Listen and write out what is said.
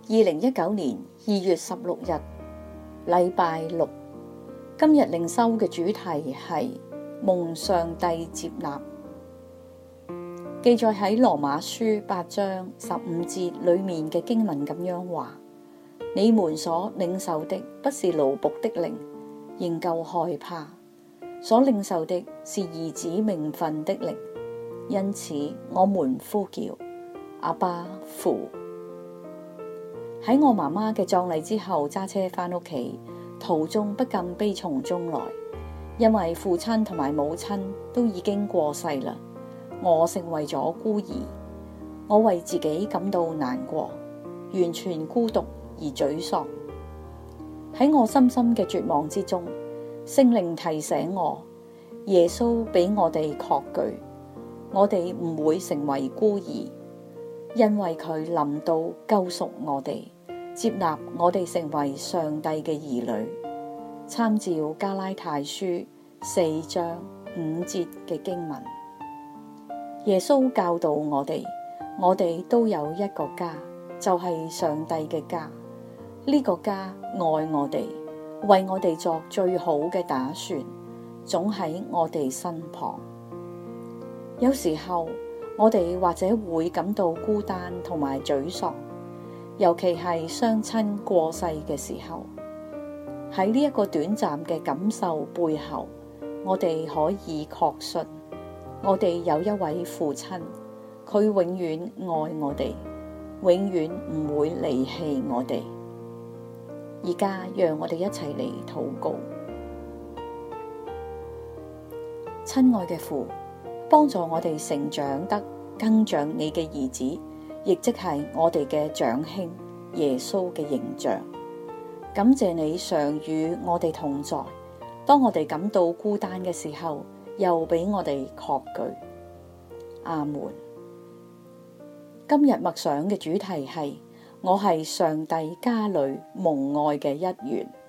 2019年2月16日，禮拜六。今日靈修嘅主題係蒙上帝接納，記載喺羅馬書8章15節裏面嘅經文咁樣話：你們所領受的不是奴僕的靈，仍舊害怕；所領受的是兒子名分的靈，因此我們呼叫阿爸父。喺我媽媽嘅葬禮之後，揸車返屋企，途中不禁悲從中來，因為父親同埋母親都已經過世啦，我成為咗孤兒。我為自己感到難過，完全孤獨而沮喪。喺我深深嘅絕望之中，聖靈提醒我，耶穌俾我哋確據，我哋唔會成為孤兒，因為佢臨到救贖我哋，接納我哋成為上帝嘅兒女。參照加拉太書4章5節嘅經文，耶穌教導我哋都有一個家，就係上帝嘅家。呢個家愛我哋，為我哋作最好嘅打算，總喺我哋身旁。有時候我哋或者會感到孤單同埋沮喪，尤其係雙親過世嘅時候。喺呢一個短暫嘅感受背後，我哋可以確信，我哋有一位父親，佢永遠愛我哋，永遠唔會離棄我哋。而家讓我哋一齊嚟禱告。親愛嘅父，幫助我哋成長得更像你嘅兒子，亦即係我哋嘅長兄耶穌嘅形象。感謝你常與我哋同在，當我哋感到孤單嘅時候，又俾我哋確據。阿們。今日默想嘅主題係：我係上帝家裏蒙愛嘅一員。